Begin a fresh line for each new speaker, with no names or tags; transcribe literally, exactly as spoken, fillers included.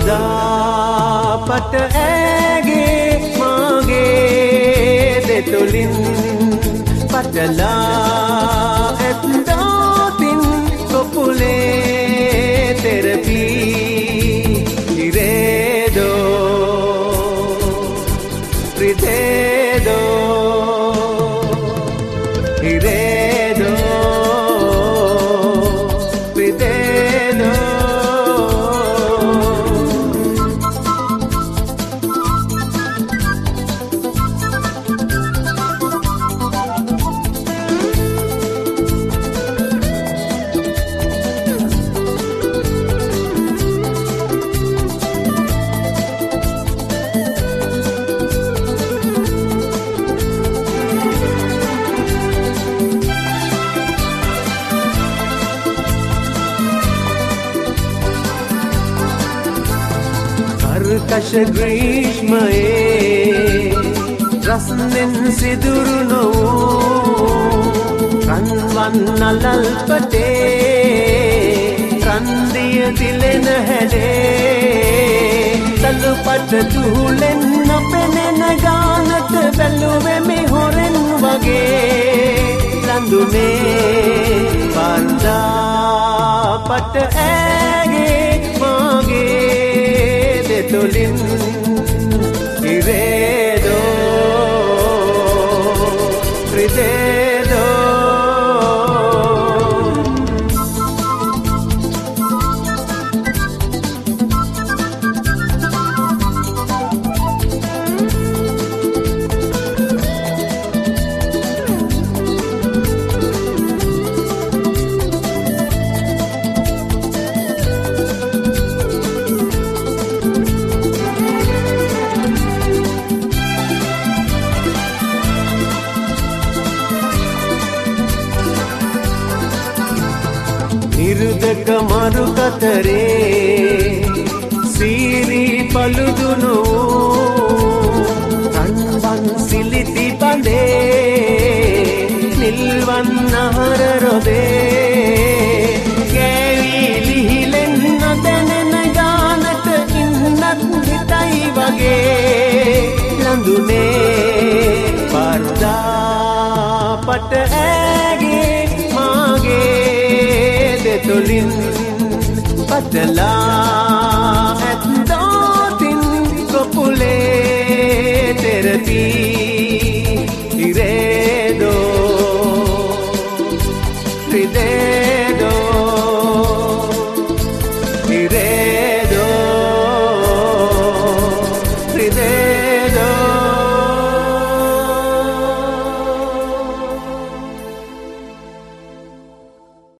පට ඇගේ මාගේ දෙතුලින් පටලා ඇත්තාතින් කොපුලේ තෙරපී ඉරේදෝ ප්‍රිතේදෝ ඉරේදෝ ප්‍රිතේදෝ කර්කශ ග්‍රීෂ්මයේ රස්නෙන් සිදුරු නොවූ රන්වන් නලල්පටේ රන්දිය දිලෙන හැඩේ තලුපට තුලෙන් නොපෙනෙන ගානට බැලුවෙමි හොරෙන් වගේ ලඳුනේ පන්දා පට ඇගේ මාගේ දෙතුලින් ඉරේදෝ ප්‍රිතේදෝ නිරුදක මරු කතරේ සීරි පළුදුනු රන්වන් සිලිති බඳේ නිල්වන් නහර රොදේ කෑවි ලිහිලෙන් නොදැනෙන ගානට ඉන්නත් හිතයි වගේ ලඳුනේ පර්දා පට ඇගේ මාගේ දෙතුලින් පටලා